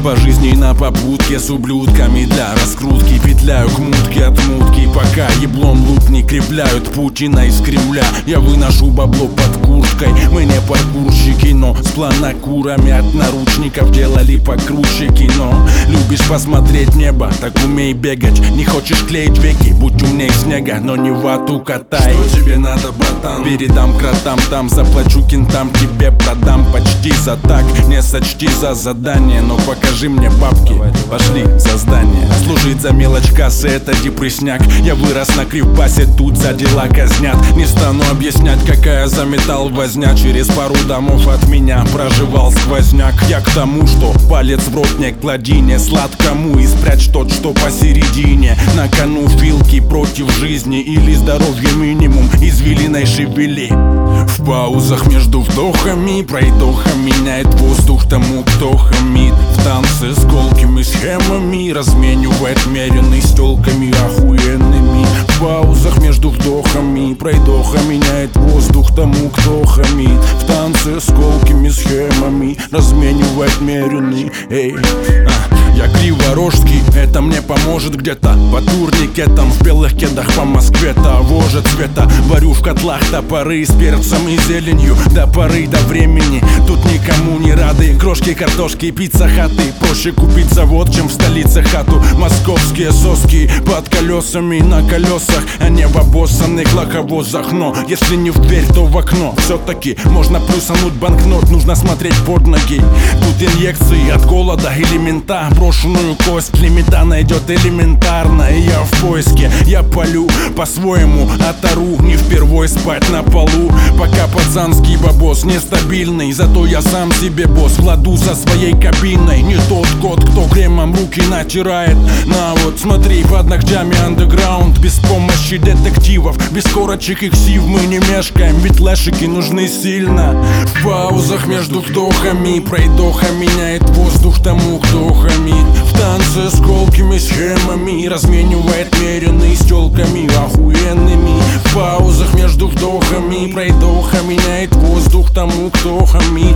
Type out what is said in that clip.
По жизни на попутке с ублюдками для раскрутки. Петляю к мутке от мутки, пока еблом лут не кривляют Путина из Кремля. Я выношу бабло под курткой. Мы не паркурщики, но с планокурами от наручников делали покруче кино. Любишь посмотреть небо, так умей бегать. Не хочешь клеить веки, будь умней снега, но не вату катай. Что тебе надо, братан? Передам кротам, там заплачу кентам, тебе продам почти за так. Не сочти за задание, но покажи мне бабки. Пошли за здание. Служить за мелочь кассы — это депресняк. Я вырос на кривбасе, тут за дела казнят. Не стану объяснять, какая за металл возня. Через пару домов от меня проживал сквозняк. Я к тому, что палец в рот не клади, не сладкому, и спрячь тот, что посередине. На кону филки против жизни или здоровья минимум, извилиной шевели. В паузах между вдохами пройдоха меняет воздух тому, кто хамит. В танце с колкими схемами разменивает меренный с тёлками охуенными. В паузах между вдохами пройдоха меняет воздух тому, кто хамит. В танце с колкими схемами разменивает меренный. Эй, я криворожский, это мне поможет где-то. По турникетам в белых кедах по Москве того же цвета. Варю в котлах топоры с перцем и зеленью до поры до времени. Тут никому не рады крошки, картошки, пицца, хаты. Проще купить завод, чем в столице хату. Московские соски под колесами на колесах, а не в обоссанных лоховозах. Но если не в дверь, то в окно. Все-таки можно плюсануть банкнот, нужно смотреть под ноги. Тут инъекции от голода или мента. Брошенную кость лимита найдет элементарно. И я в поиске, я палю по-своему, отору. Не впервой спать на полу, пока пацанский бабос нестабильный. Зато я сам себе босс, в ладу со своей кабиной. Не тот кот, кто кремом руки натирает. На вот смотри, под ногтями андеграунд. Без помощи детективов, без корочек и ксив мы не мешкаем, ведь лешики нужны сильно. В паузах между вдохами пройдоха меняет воздух тому, кто хамит. В танце с колкими схемами разменивает меренный с тёлками охуенными. В паузах между вдохами пройдоха меняет воздух тому, кто хамит.